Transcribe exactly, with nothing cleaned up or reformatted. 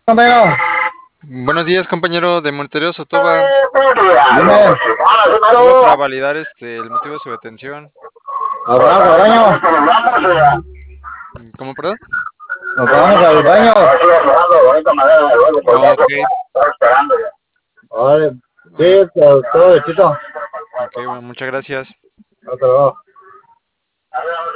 compañero. Buenos días, compañero de Montevideo Sotoba. Dime. Solo para validar este el motivo de su detención. ¿Nos vamos al baño? ¿Cómo, perdón? ¿Nos vamos al baño? Ok, Vale. ok, Sí, todo todo derechito. ok, bueno, muchas gracias. Hasta luego.